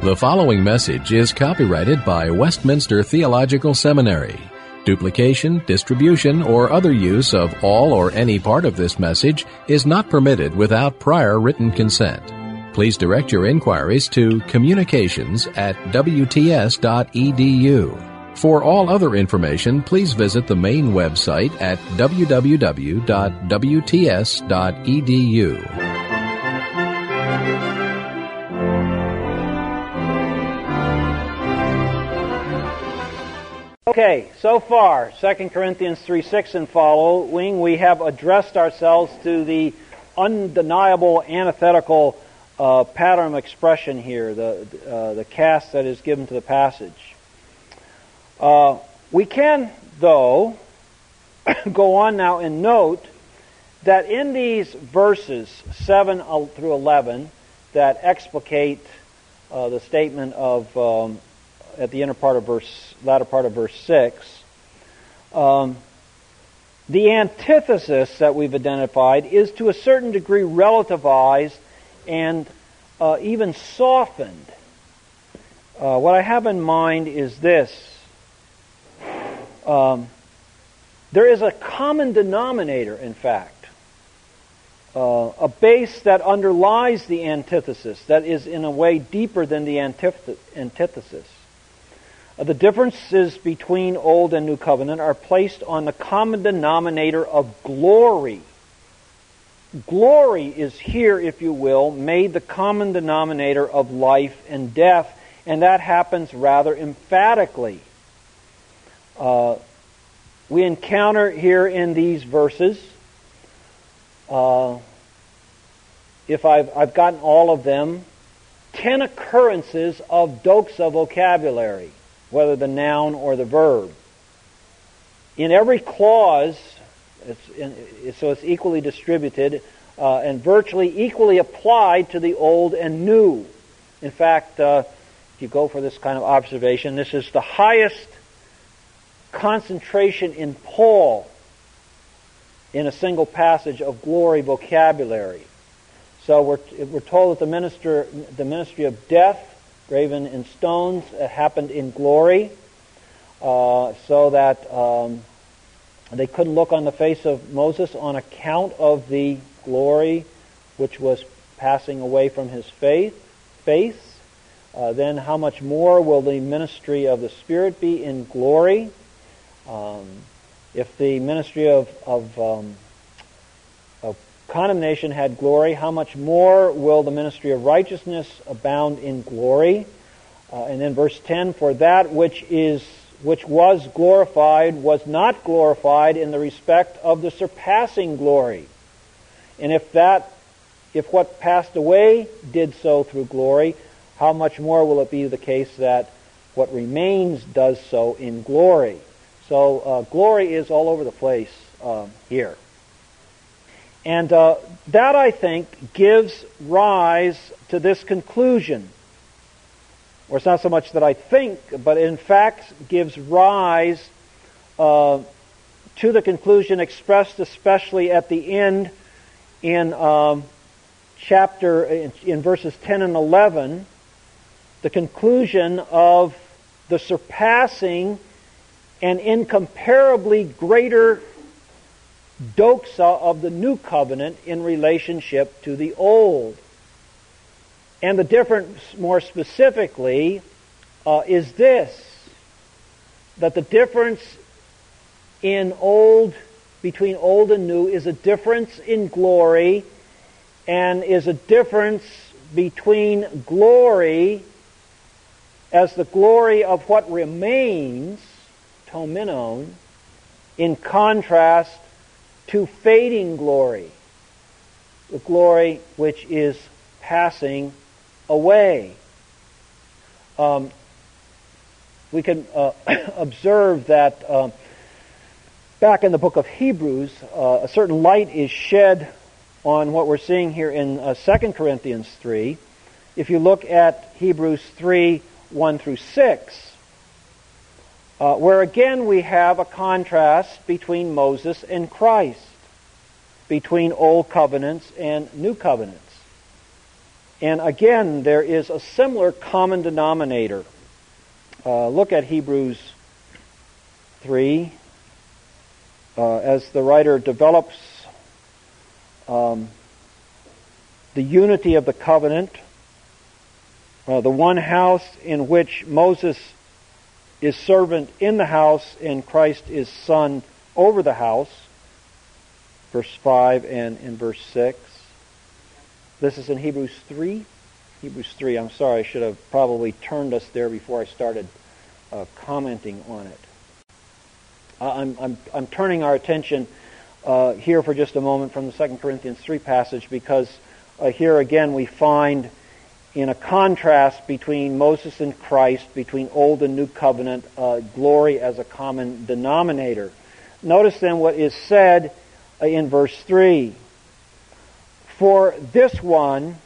The following message is copyrighted by Westminster Theological Seminary. Duplication, distribution, or other use of all or any part of this message is not permitted without prior written consent. Please direct your inquiries to communications@wts.edu. For all other information, please visit the main website at www.wts.edu. Okay, so far, 2 Corinthians 3:6 and following, we have addressed ourselves to the undeniable antithetical pattern of expression here, the cast that is given to the passage. We can, though, go on now and note that in these verses 7 through 11 that explicate the statement of at the latter part of verse 6, the antithesis that we've identified is to a certain degree relativized and even softened. What I have in mind is this. There is a common denominator, in fact, a base that underlies the antithesis, that is in a way deeper than the antithesis. The differences between Old and New Covenant are placed on the common denominator of glory. Glory is here, if you will, made the common denominator of life and death, and that happens rather emphatically. We encounter here in these verses, if I've gotten all of them, 10 occurrences of doxa vocabulary, whether the noun or the verb. In every clause, so it's equally distributed and virtually equally applied to the old and new. In fact, if you go for this kind of observation, this is the highest concentration in Paul in a single passage of glory vocabulary. So we're told that the ministry of death, graven in stones, happened in glory, so that they couldn't look on the face of Moses on account of the glory which was passing away from his face. Then how much more will the ministry of the Spirit be in glory? If the ministry of condemnation had glory, how much more will the ministry of righteousness abound in glory? And then verse 10, for that which was glorified was not glorified in the respect of the surpassing glory. And if what passed away did so through glory, how much more will it be the case that what remains does so in glory? So glory is all over the place here. And that, I think, gives rise to this conclusion. Or it's not so much that I think, but in fact gives rise to the conclusion expressed especially at the end in verses 10 and 11, the conclusion of the surpassing and incomparably greater doxa of the New Covenant in relationship to the Old. And the difference, more specifically, is this, that the difference between Old and New is a difference in glory, and is a difference between glory as the glory of what remains, tomenon, in contrast to fading glory, the glory which is passing away. We can observe that back in the book of Hebrews, a certain light is shed on what we're seeing here in 2 Corinthians 3. If you look at Hebrews 3, 1 through 6, where again we have a contrast between Moses and Christ, between Old Covenants and New Covenants. And again, there is a similar common denominator. Look at Hebrews 3 as the writer develops the unity of the covenant, the one house in which Moses is servant in the house and Christ is son over the house, verse 5 and in verse 6. This is in Hebrews 3. Hebrews 3, I'm sorry, I should have probably turned us there before I started commenting on it. I'm turning our attention here for just a moment from the 2 Corinthians 3 passage because here again we find in a contrast between Moses and Christ, between Old and New Covenant, glory as a common denominator. Notice then what is said in verse 3. For this one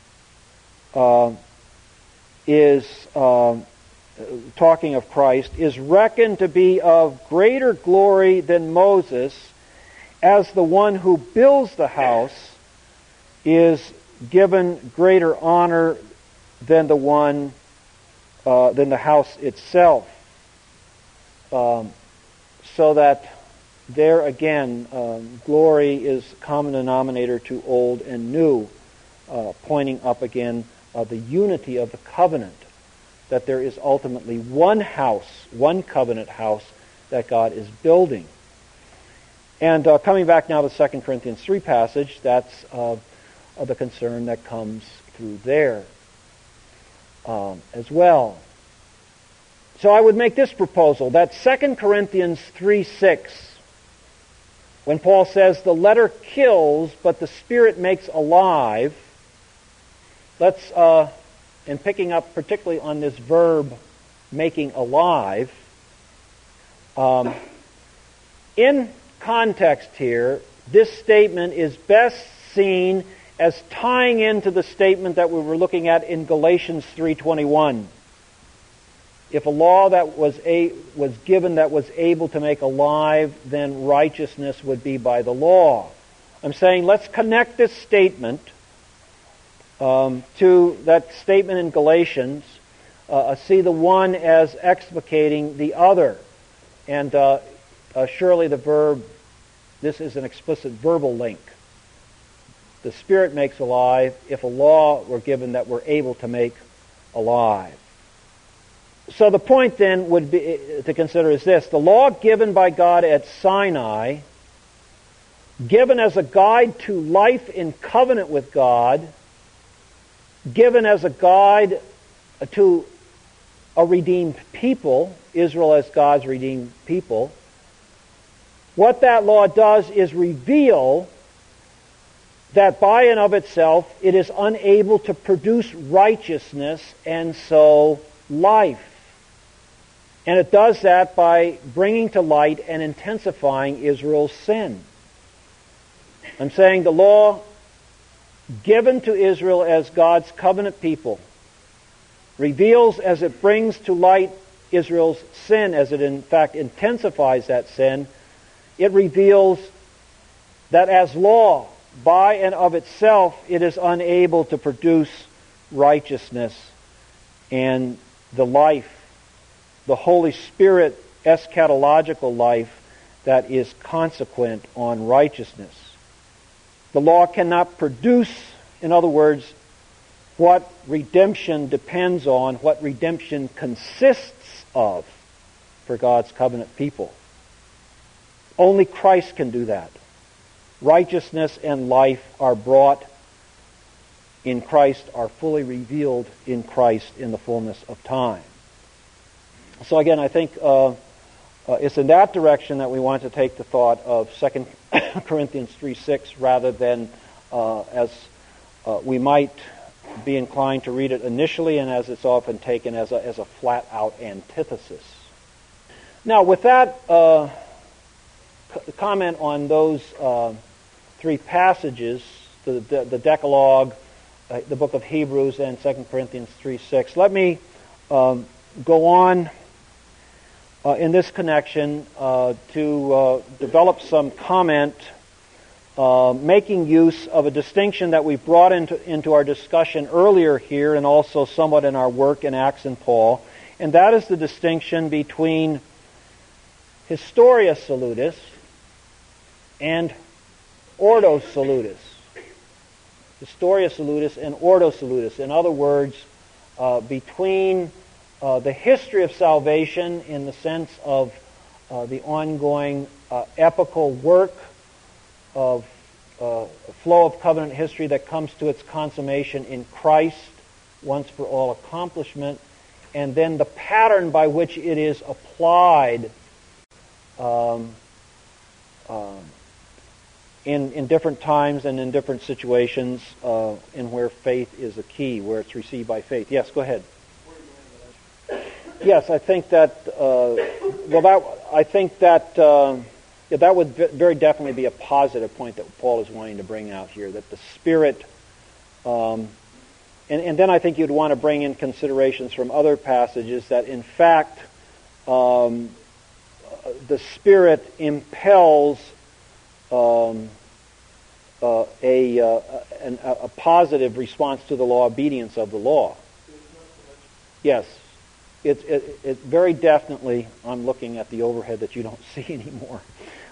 is, talking of Christ, is reckoned to be of greater glory than Moses, as the one who builds the house is given greater honor than the house itself. So that there again, glory is common denominator to old and new, pointing up again the unity of the covenant, that there is ultimately one house, one covenant house that God is building. And coming back now to the 2 Corinthians 3 passage, that's the concern that comes through there as well. So I would make this proposal, that 2 Corinthians 3:6, when Paul says the letter kills, but the Spirit makes alive, let's, and picking up particularly on this verb, making alive, in context here, this statement is best seen as tying into the statement that we were looking at in Galatians 3:21. If a law that was given that was able to make alive, then righteousness would be by the law. I'm saying let's connect this statement to that statement in Galatians, see the one as explicating the other. And surely the verb, this is an explicit verbal link. The Spirit makes alive if a law were given that were able to make alive. So the point then would be to consider is this: the law given by God at Sinai, given as a guide to life in covenant with God, given as a guide to a redeemed people, Israel as God's redeemed people, what that law does is reveal that by and of itself it is unable to produce righteousness and so life. And it does that by bringing to light and intensifying Israel's sin. I'm saying the law given to Israel as God's covenant people reveals, as it brings to light Israel's sin, as it in fact intensifies that sin, it reveals that as law, by and of itself, it is unable to produce righteousness and the life, the Holy Spirit eschatological life that is consequent on righteousness. The law cannot produce, in other words, what redemption depends on, what redemption consists of for God's covenant people. Only Christ can do that. Righteousness and life are brought in Christ, are fully revealed in Christ in the fullness of time. So again, I think it's in that direction that we want to take the thought of 2 Corinthians 3:6 rather than as we might be inclined to read it initially and as it's often taken as a flat-out antithesis. Now, with that comment on those three passages, the Decalogue, the book of Hebrews, and 2 Corinthians 3:6, let me go on in this connection to develop some comment making use of a distinction that we brought into our discussion earlier here and also somewhat in our work in Acts and Paul, and that is the distinction between Historia Salutis and Ordo Salutis. Historia Salutis and Ordo Salutis. In other words, between the history of salvation in the sense of the ongoing epical work of flow of covenant history that comes to its consummation in Christ, once for all accomplishment, and then the pattern by which it is applied in different times and in different situations, in where faith is a key, where it's received by faith. Yes, go ahead. Yes, I think that that would very definitely be a positive point that Paul is wanting to bring out here. That the Spirit, and then I think you'd want to bring in considerations from other passages that in fact the Spirit impels a positive response to the law, obedience of the law. Yes. It very definitely, I'm looking at the overhead that you don't see anymore.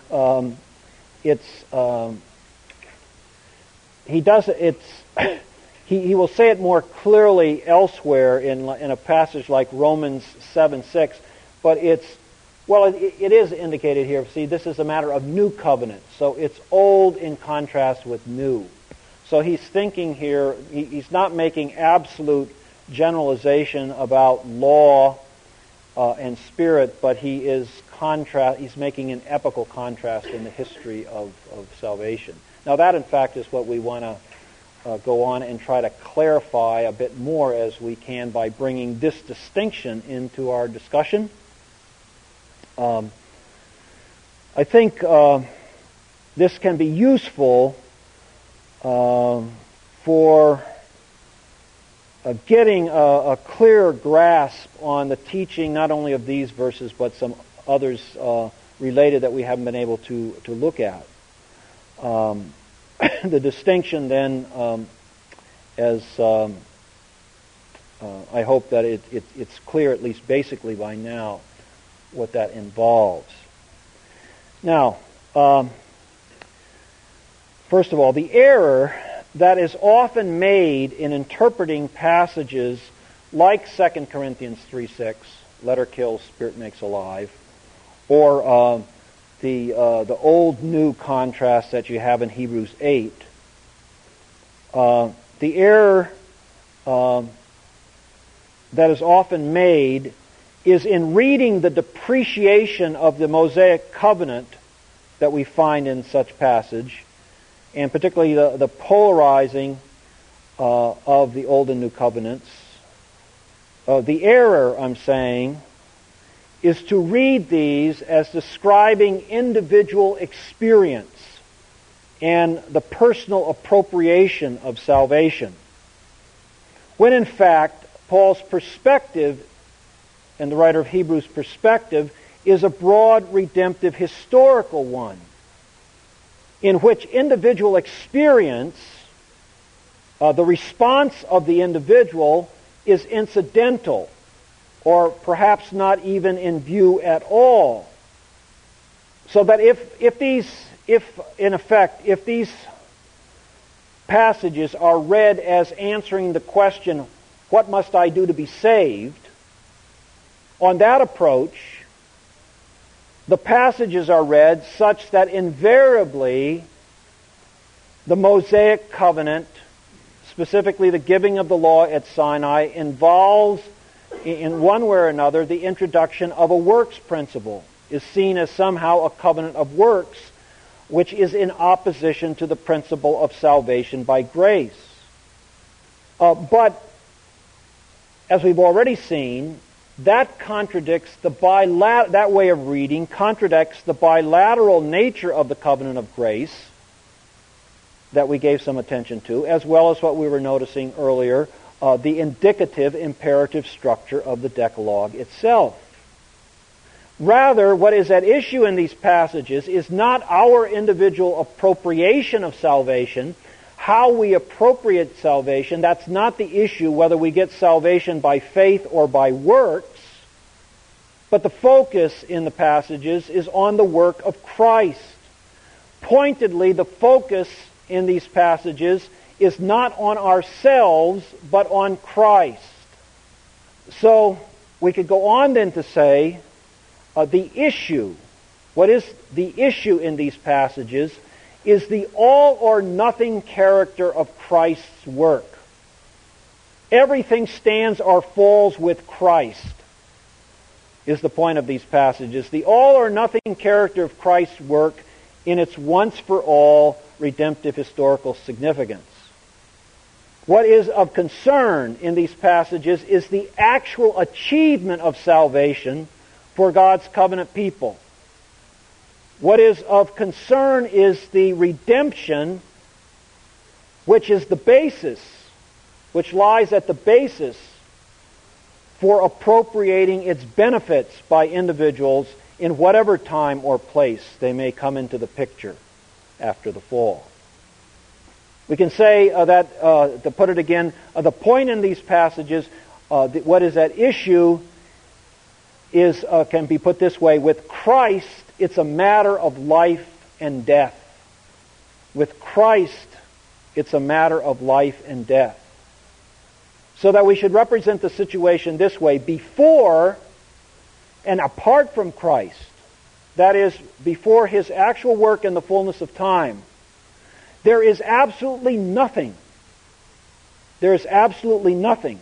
He will say it more clearly elsewhere in a passage like Romans 7:6, but it is indicated here. See, this is a matter of new covenant, so it's old in contrast with new. So he's thinking here, he's not making absolute generalization about law and spirit, but he's making an epical contrast in the history of salvation. Now that in fact is what we want to go on and try to clarify a bit more as we can by bringing this distinction into our discussion. I think this can be useful for getting a clearer grasp on the teaching not only of these verses but some others related that we haven't been able to look at. The distinction then, as I hope that it's clear at least basically by now what that involves. Now, first of all, the error that is often made in interpreting passages like 2 Corinthians 3:6, letter kills, spirit makes alive, or the old-new contrast that you have in Hebrews 8. The error that is often made is in reading the depreciation of the Mosaic covenant that we find in such passage, and particularly the polarizing of the Old and New Covenants. The error, I'm saying, is to read these as describing individual experience and the personal appropriation of salvation, when in fact Paul's perspective, and the writer of Hebrews' perspective, is a broad redemptive historical one, in which individual experience, the response of the individual, is incidental, or perhaps not even in view at all. So that if these passages are read as answering the question, what must I do to be saved? On that approach, the passages are read such that invariably the Mosaic covenant, specifically the giving of the law at Sinai, involves in one way or another the introduction of a works principle, is seen as somehow a covenant of works, which is in opposition to the principle of salvation by grace. But, as we've already seen, that contradicts that way of reading contradicts the bilateral nature of the covenant of grace that we gave some attention to, as well as what we were noticing earlier, the indicative imperative structure of the Decalogue itself. Rather, what is at issue in these passages is not our individual appropriation of salvation, how we appropriate salvation. That's not the issue, whether we get salvation by faith or by works. But the focus in the passages is on the work of Christ. Pointedly, the focus in these passages is not on ourselves, but on Christ. So, we could go on then to say, the issue, what is the issue in these passages, is the all or nothing character of Christ's work. Everything stands or falls with Christ, is the point of these passages. The all or nothing character of Christ's work in its once for all redemptive historical significance. What is of concern in these passages is the actual achievement of salvation for God's covenant people. What is of concern is the redemption, which is the basis, which lies at the basis for appropriating its benefits by individuals in whatever time or place they may come into the picture after the fall. We can say that, to put it again, the point in these passages, what is at issue is can be put this way: with Christ, it's a matter of life and death. With Christ, it's a matter of life and death. So that we should represent the situation this way: before and apart from Christ, that is, before His actual work in the fullness of time, there is absolutely nothing. There is absolutely nothing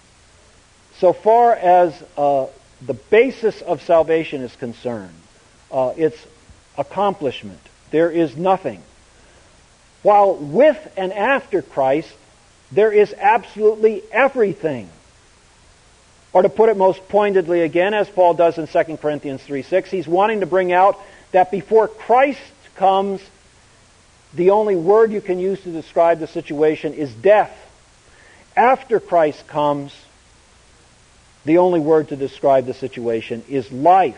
so far as the basis of salvation is concerned. Its accomplishment. There is nothing. While with and after Christ, there is absolutely everything. Or to put it most pointedly again, as Paul does in 2 Corinthians 3:6, he's wanting to bring out that before Christ comes, the only word you can use to describe the situation is death. After Christ comes, the only word to describe the situation is life.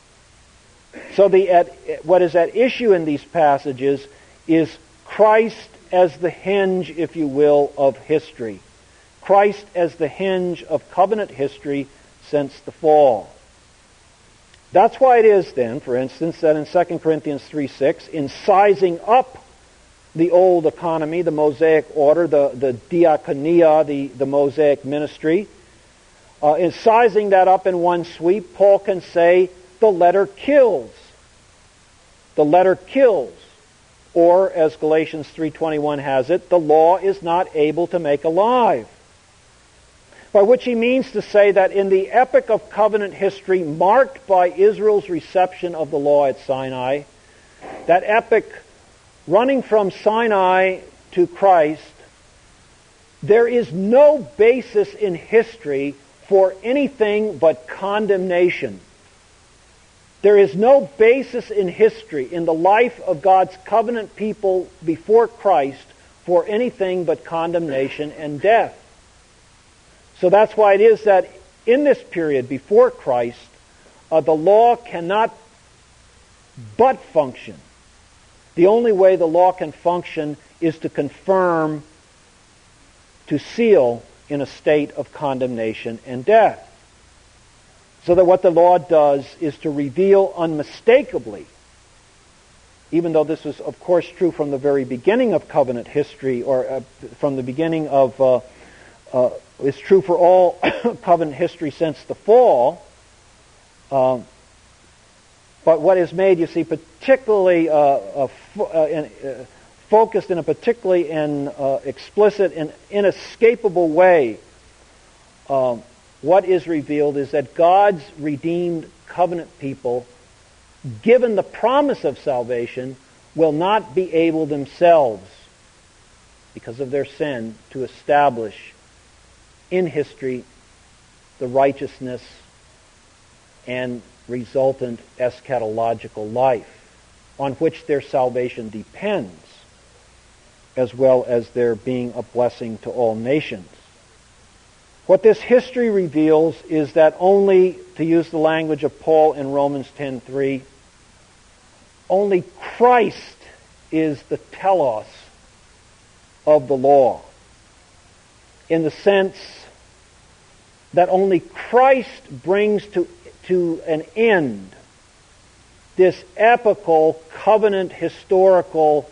So what is at issue in these passages is Christ as the hinge, if you will, of history. Christ as the hinge of covenant history since the fall. That's why it is then, for instance, that in 2 Corinthians 3:6, in sizing up the old economy, the Mosaic order, the diakonia, the Mosaic ministry, in sizing that up in one sweep, Paul can say, the letter kills. The letter kills. Or, as Galatians 3:21 has it, the law is not able to make alive. By which he means to say that in the epoch of covenant history marked by Israel's reception of the law at Sinai, that epoch running from Sinai to Christ, there is no basis in history for anything but condemnation. There is no basis in history, in the life of God's covenant people before Christ, for anything but condemnation and death. So that's why it is that in this period before Christ, the law cannot but function. The only way the law can function is to confirm, to seal in a state of condemnation and death. So that what the law does is to reveal unmistakably, even though this is of course true from the very beginning of covenant history, or from the beginning of, it's true for all covenant history since the fall, but what is made, you see, particularly focused in a particularly explicit and inescapable way, what is revealed is that God's redeemed covenant people, given the promise of salvation, will not be able themselves, because of their sin, to establish in history the righteousness and resultant eschatological life on which their salvation depends, as well as their being a blessing to all nations. What this history reveals is that only, to use the language of Paul in Romans 10:3, only Christ is the telos of the law, in the sense that only Christ brings to an end this epical, covenant, historical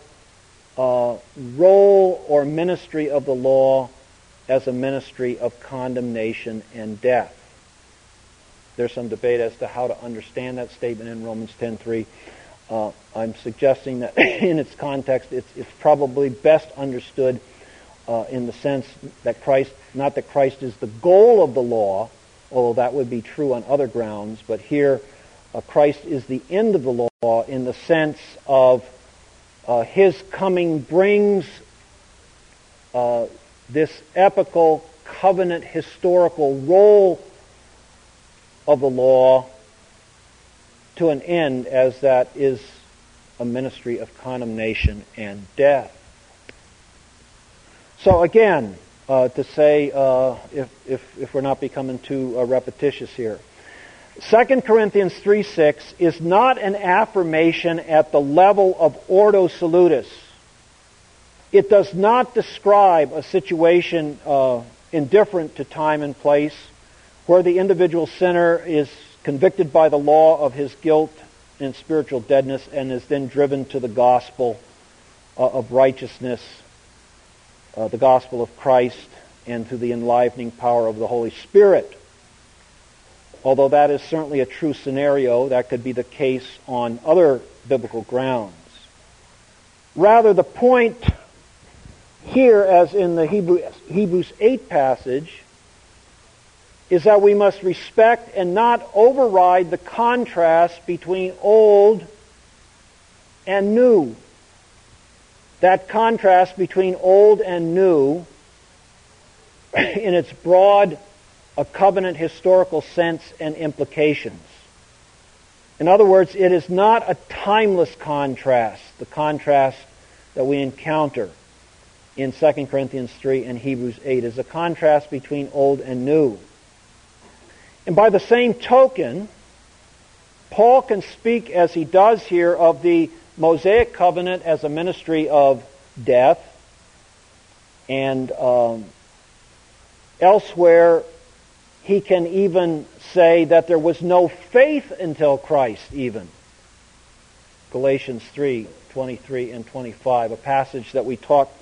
role or ministry of the law as a ministry of condemnation and death. There's some debate as to how to understand that statement in Romans 10:3. I'm suggesting that in its context, it's probably best understood in the sense that Christ, not that Christ is the goal of the law, although that would be true on other grounds, but here Christ is the end of the law in the sense of His coming brings this epical, covenant, historical role of the law to an end, as that is a ministry of condemnation and death. So again, to say, if we're not becoming too repetitious here, 2 Corinthians 3:6 is not an affirmation at the level of ordo salutis. It does not describe a situation indifferent to time and place, where the individual sinner is convicted by the law of his guilt and spiritual deadness and is then driven to the gospel of righteousness, the gospel of Christ, and to the enlivening power of the Holy Spirit. Although that is certainly a true scenario, that could be the case on other biblical grounds. Rather, the point here, as in the Hebrews 8 passage, is that we must respect and not override the contrast between old and new. That contrast between old and new, in its broad covenant historical sense and implications. In other words, it is not a timeless contrast, the contrast that we encounter in 2 Corinthians 3 and Hebrews 8 is a contrast between old and new. And by the same token, Paul can speak, as he does here, of the Mosaic covenant as a ministry of death, and elsewhere he can even say that there was no faith until Christ even. Galatians 3:23 and 25, a passage that we talked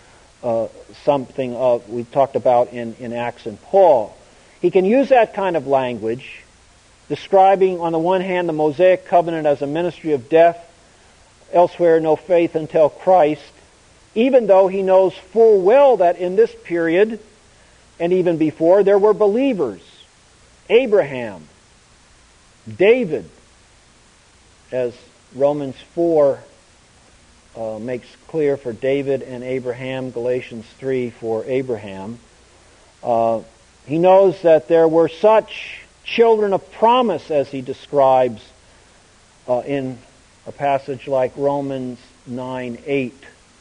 we talked about in Acts and Paul. He can use that kind of language, describing on the one hand the Mosaic covenant as a ministry of death, elsewhere no faith until Christ, even though he knows full well that in this period, and even before, there were believers. Abraham, David, as Romans 4 makes clear for David and Abraham, Galatians 3 for Abraham. He knows that there were such children of promise, as he describes in a passage like Romans 9:8,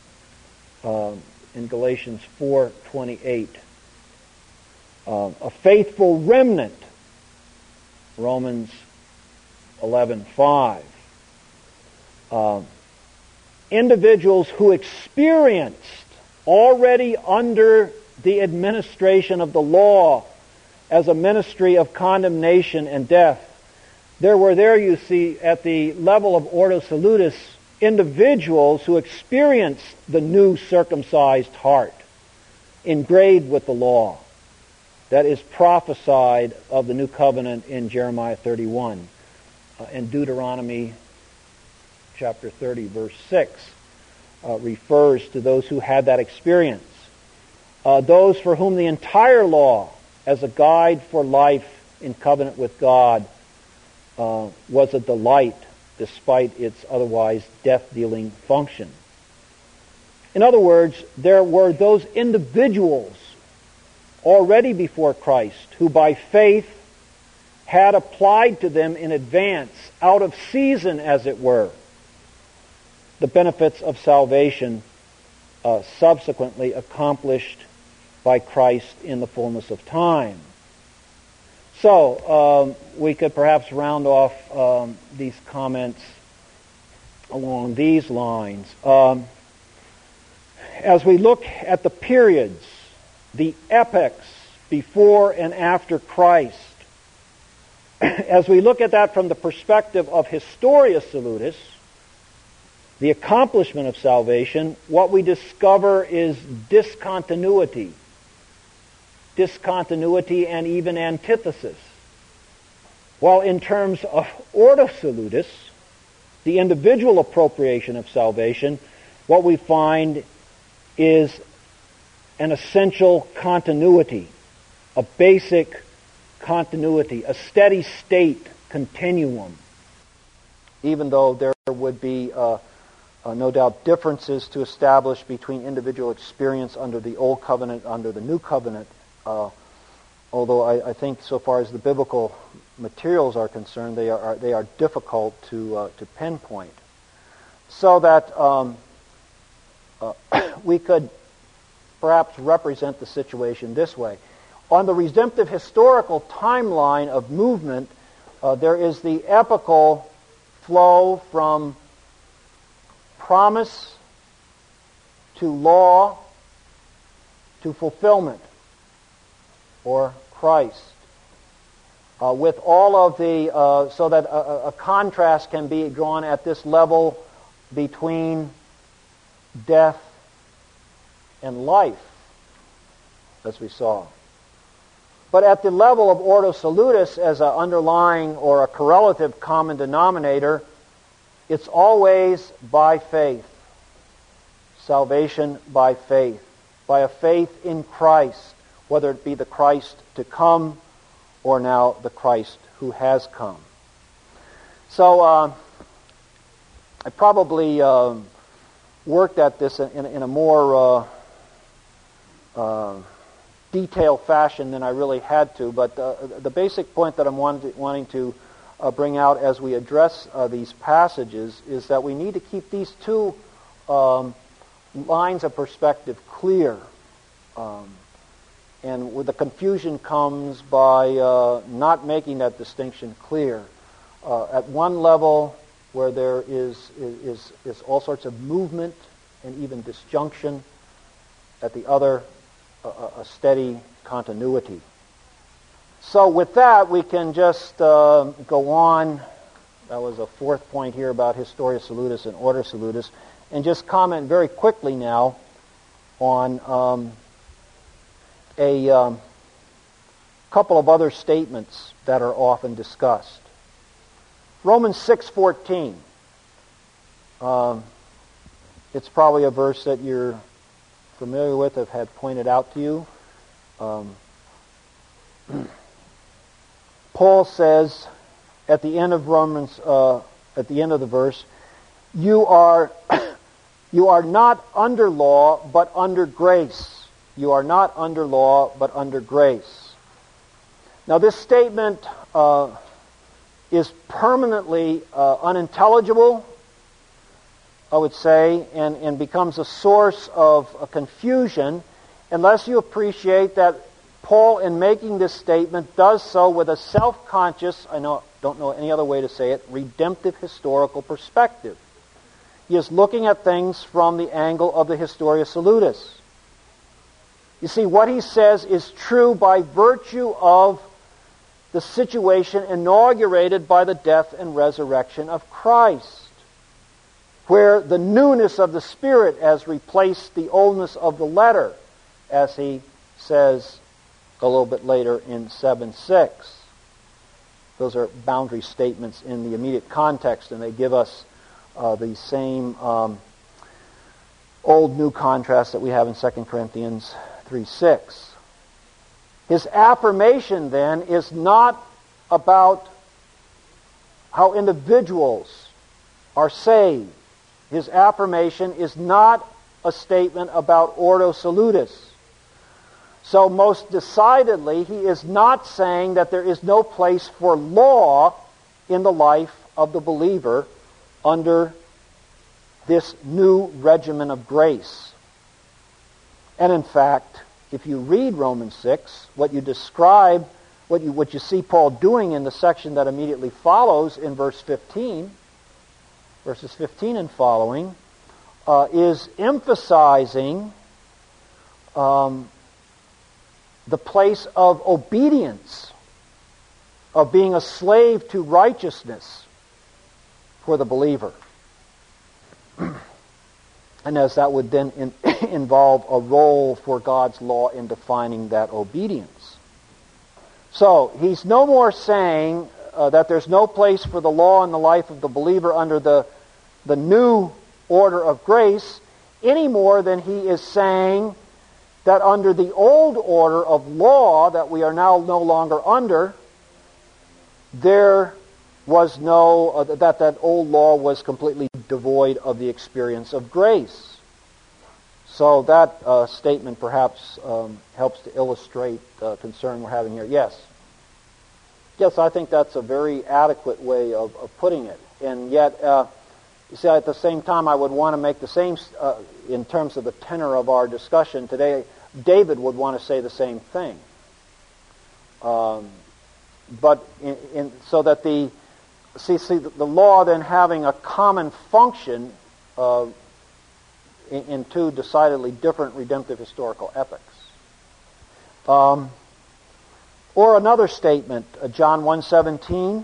in Galatians 4:28. A faithful remnant, Romans 11:5. Individuals who experienced already under the administration of the law as a ministry of condemnation and death. There you see, at the level of ordo salutis, individuals who experienced the new circumcised heart, engraved with the law, that is prophesied of the new covenant in Jeremiah 31 and Deuteronomy chapter 30, verse 6, refers to those who had that experience. Those for whom the entire law, as a guide for life in covenant with God, was a delight despite its otherwise death-dealing function. In other words, there were those individuals already before Christ who by faith had applied to them in advance, out of season as it were, the benefits of salvation subsequently accomplished by Christ in the fullness of time. So, we could perhaps round off these comments along these lines. As we look at the periods, the epochs before and after Christ, as we look at that from the perspective of Historia Salutis, the accomplishment of salvation, what we discover is discontinuity and even antithesis. While in terms of Ordo Salutis, the individual appropriation of salvation, what we find is an essential continuity, a basic continuity, a steady state continuum, even though there would be no doubt differences to establish between individual experience under the Old Covenant, under the New Covenant, although I think so far as the biblical materials are concerned, they are difficult to pinpoint. So that we could perhaps represent the situation this way. On the redemptive historical timeline of movement, there is the epochal flow from promise to law to fulfillment, or Christ. With all of the, so that a contrast can be drawn at this level between death and life, as we saw. But at the level of Ordo Salutis, as an underlying or a correlative common denominator, it's always by faith. Salvation by faith. By a faith in Christ, whether it be the Christ to come or now the Christ who has come. So I probably worked at this in a more detailed fashion than I really had to, but the basic point that I'm wanting to bring out as we address these passages is that we need to keep these two lines of perspective clear. And where the confusion comes by not making that distinction clear. At one level, where there is all sorts of movement and even disjunction. At the other, a steady continuity. So with that, we can just go on. That was a fourth point here about Historia Salutis and Ordo Salutis. And just comment very quickly now on a couple of other statements that are often discussed. Romans 6:14. It's probably a verse that you're familiar with, have had pointed out to you. Paul says at the end of Romans, at the end of the verse, you are not under law, but under grace. You are not under law, but under grace. Now this statement is permanently unintelligible, I would say, and becomes a source of confusion unless you appreciate that Paul, in making this statement, does so with a self-conscious, don't know any other way to say it, redemptive historical perspective. He is looking at things from the angle of the Historia Salutis. You see, what he says is true by virtue of the situation inaugurated by the death and resurrection of Christ, where the newness of the Spirit has replaced the oldness of the letter, as he says a little bit later in 7:6. Those are boundary statements in the immediate context, and they give us the same old-new contrast that we have in 2 Corinthians 3:6. His affirmation, then, is not about how individuals are saved. His affirmation is not a statement about Ordo Salutis. So most decidedly, he is not saying that there is no place for law in the life of the believer under this new regimen of grace. And in fact, if you read Romans 6, what you describe, what you see Paul doing in the section that immediately follows in verses 15 and following, is emphasizing the place of obedience, of being a slave to righteousness for the believer. And as that would then involve a role for God's law in defining that obedience. So, he's no more saying that there's no place for the law in the life of the believer under the new order of grace, any more than he is saying that under the old order of law that we are now no longer under, there was no, that old law was completely devoid of the experience of grace. So that statement perhaps helps to illustrate the concern we're having here. Yes? Yes, I think that's a very adequate way of putting it. And yet, you see, at the same time, I would want to make the same, in terms of the tenor of our discussion today, David would want to say the same thing. But so that the law then having a common function in two decidedly different redemptive historical epochs. Or another statement, John 1:17.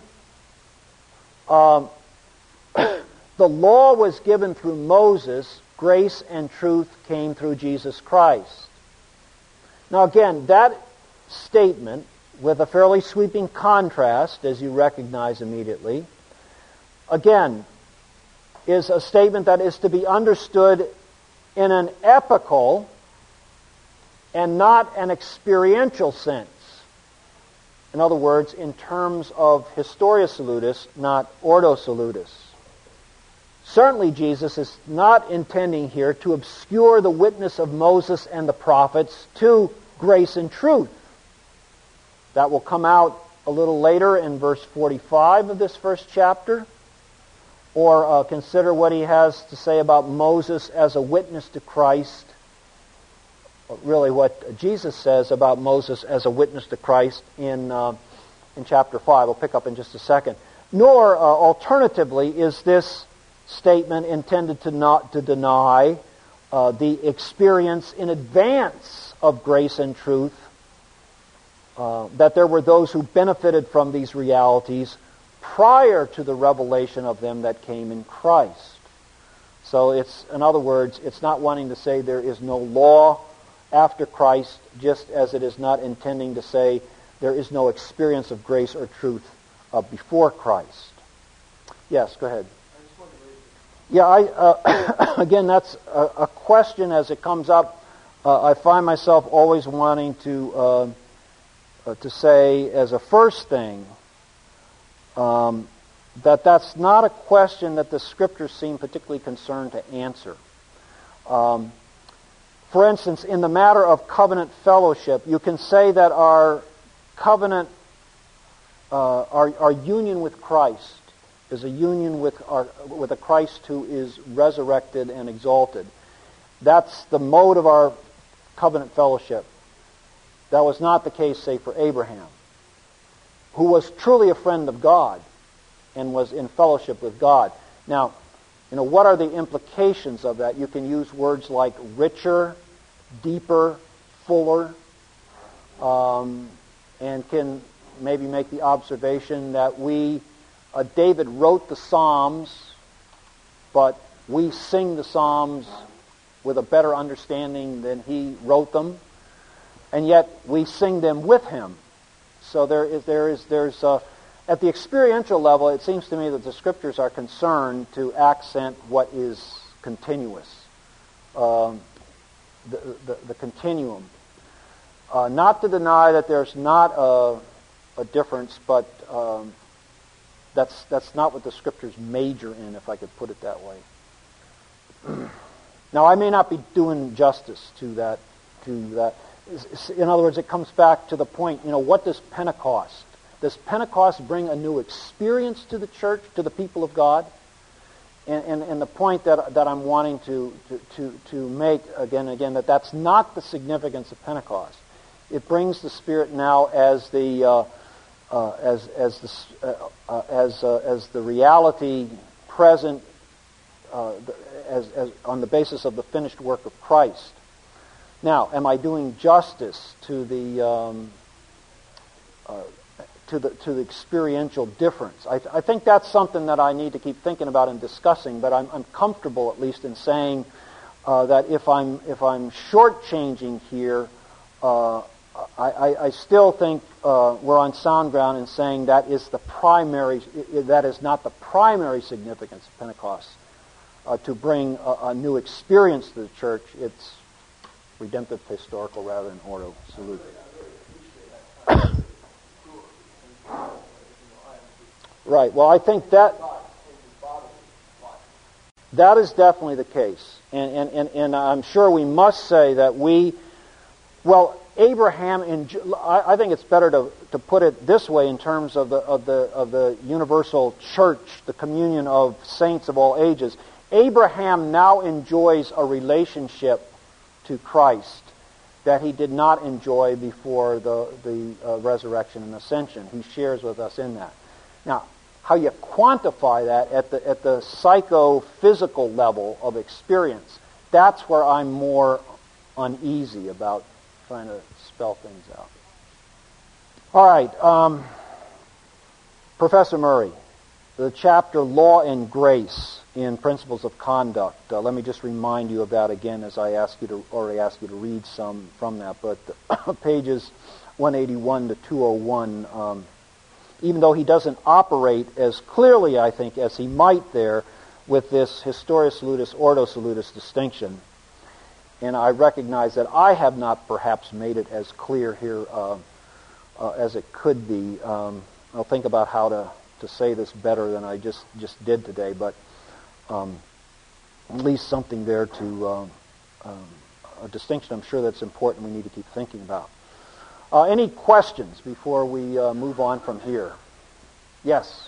The law was given through Moses, grace and truth came through Jesus Christ. Now again, that statement, with a fairly sweeping contrast, as you recognize immediately, again, is a statement that is to be understood in an epical and not an experiential sense. In other words, in terms of historia salutis, not ordo salutis. Certainly Jesus is not intending here to obscure the witness of Moses and the prophets to grace and truth. That will come out a little later in verse 45 of this first chapter. Or consider what he has to say about Moses as a witness to Christ. Really what Jesus says about Moses as a witness to Christ in chapter 5. We'll pick up in just a second. Nor, alternatively, is this statement intended to deny the experience in advance of grace and truth, that there were those who benefited from these realities prior to the revelation of them that came in Christ. So it's, in other words, it's not wanting to say there is no law after Christ, just as it is not intending to say there is no experience of grace or truth before Christ. Yes, go ahead. Yeah, again, that's a question as it comes up. I find myself always wanting to say as a first thing that's not a question that the Scriptures seem particularly concerned to answer. For instance, in the matter of covenant fellowship, you can say that our covenant, our union with Christ is a union with a Christ who is resurrected and exalted. That's the mode of our covenant fellowship. That was not the case, say, for Abraham, who was truly a friend of God and was in fellowship with God. Now, what are the implications of that? You can use words like richer, deeper, fuller, and can maybe make the observation that David wrote the Psalms, but we sing the Psalms with a better understanding than he wrote them, and yet we sing them with him. So there's at the experiential level, it seems to me that the Scriptures are concerned to accent what is continuous, the continuum. Not to deny that there's not a difference, but that's not what the Scriptures major in, if I could put it that way. Now, I may not be doing justice to that. In other words, it comes back to the point, what does Pentecost? Does Pentecost bring a new experience to the church, to the people of God? And the point that I'm wanting to make again that that's not the significance of Pentecost. It brings the Spirit now as the reality present as on the basis of the finished work of Christ. Now, am I doing justice to the experiential difference? I think that's something that I need to keep thinking about and discussing. But I'm comfortable at least in saying that if I'm shortchanging here, I still think we're on sound ground in saying that is not the primary significance of Pentecost to bring a new experience to the church. It's redemptive historical rather than ordo salute. Right. Well, I think that is definitely the case, and I'm sure we must say that Abraham. I think it's better to put it this way in terms of the universal church, the communion of saints of all ages. Abraham now enjoys a relationship to Christ that he did not enjoy before the resurrection and ascension. He shares with us in that. Now, how you quantify that at the psychophysical level of experience, that's where I'm more uneasy about trying to spell things out. All right, Professor Murray, the chapter Law and Grace in Principles of Conduct. Let me just remind you of that again, as I already asked you to read some from that. But pages 181 to 201, even though he doesn't operate as clearly, I think, as he might there with this historia salutis, ordo salutis distinction. And I recognize that I have not perhaps made it as clear here as it could be. I'll think about how to say this better than I just did today, but at least something there to a distinction I'm sure that's important we need to keep thinking about. Any questions before we move on from here? Yes.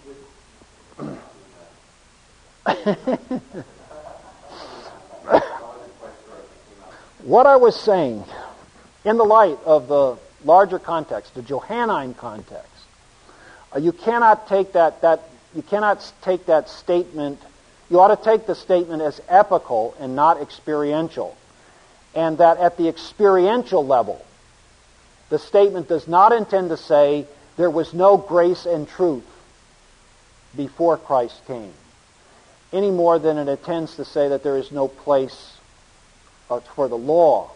What I was saying, in the light of the larger context, the Johannine context, you cannot take that statement. You ought to take the statement as epical and not experiential, and that at the experiential level, the statement does not intend to say there was no grace and truth before Christ came, any more than it intends to say that there is no place for the law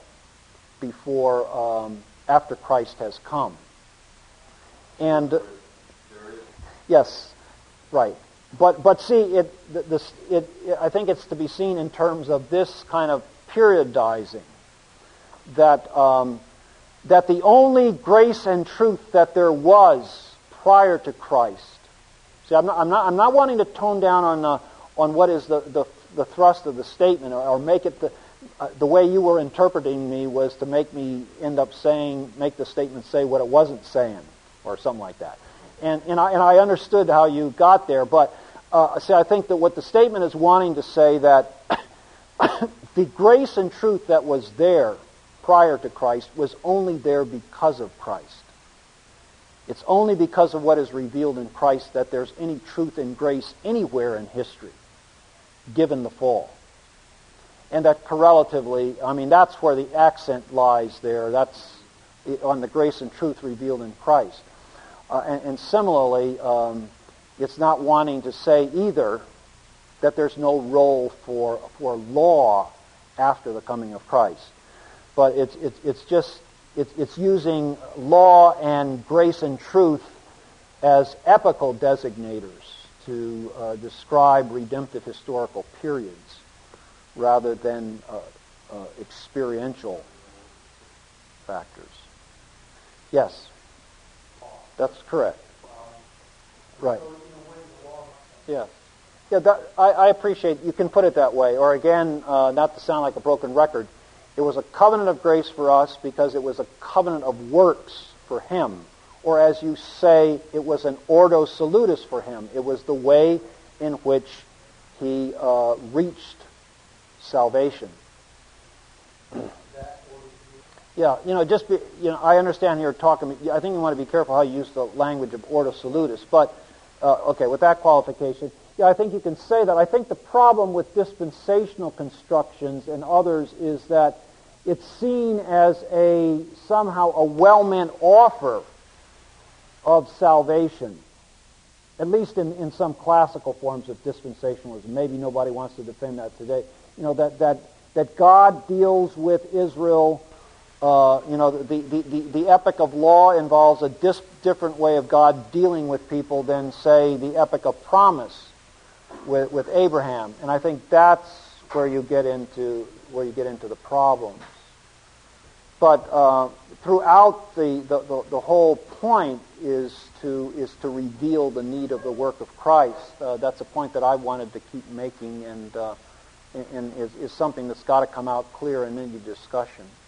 after Christ has come. And yes, right. But see, I think it's to be seen in terms of this kind of periodizing that the only grace and truth that there was prior to Christ. See, I'm not wanting to tone down on what is the thrust of the statement or make it the way you were interpreting me was to make me end up make the statement say what it wasn't saying or something like that. And I understood how you got there, but I think that what the statement is wanting to say that the grace and truth that was there prior to Christ was only there because of Christ. It's only because of what is revealed in Christ that there's any truth and grace anywhere in history, given the fall. And that correlatively, that's where the accent lies there. That's on the grace and truth revealed in Christ. And similarly, it's not wanting to say either that there's no role for law after the coming of Christ. But it's using law and grace and truth as epical designators to describe redemptive historical periods rather than experiential factors. Yes, that's correct. Right. Yeah. Yeah, I appreciate you can put it that way. Or again, not to sound like a broken record, it was a covenant of grace for us because it was a covenant of works for him. Or as you say, it was an ordo salutis for him. It was the way in which he reached salvation. Yeah, I understand here talking. I think you want to be careful how you use the language of ordo salutis. But okay, with that qualification, yeah, I think you can say that. I think the problem with dispensational constructions and others is that it's seen as somehow a well-meant offer of salvation, at least in some classical forms of dispensationalism. Maybe nobody wants to defend that today. That God deals with Israel. The epic of law involves a different way of God dealing with people than, say, the epic of promise with Abraham. And I think that's where you get into the problems. But throughout the whole point is to reveal the need of the work of Christ. That's a point that I wanted to keep making, and is something that's got to come out clear in any discussion.